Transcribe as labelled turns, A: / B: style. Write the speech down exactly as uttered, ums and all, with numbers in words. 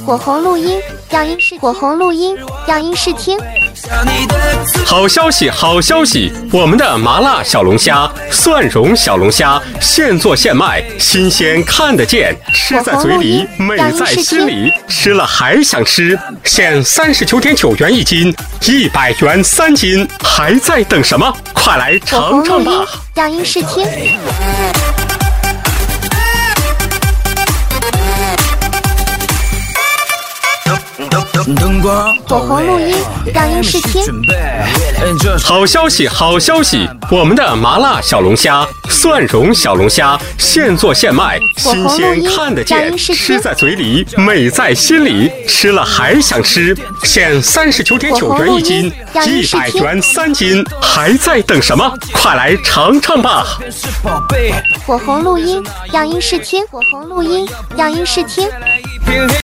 A: 火红录音，让音室火红录音，让音室听。
B: 好消息，好消息！我们的麻辣小龙虾、蒜蓉小龙虾现做现卖，新鲜看得见，吃在嘴里，美在心里，吃了还想吃。现三十九点九元一斤，一百元三斤，还在等什么？快来尝尝吧！
A: 让音室听。火红录音，让音室听。
B: 好消息，好消息！我们的麻辣小龙虾、蒜蓉小龙虾现做现卖，新鲜看得见，吃在嘴里，美在心里，吃了还想吃。现三十九点九元一斤，一百元三斤，还在等什么？快来尝尝吧！
A: 火红录音，让音室听。火红录音，让音室听。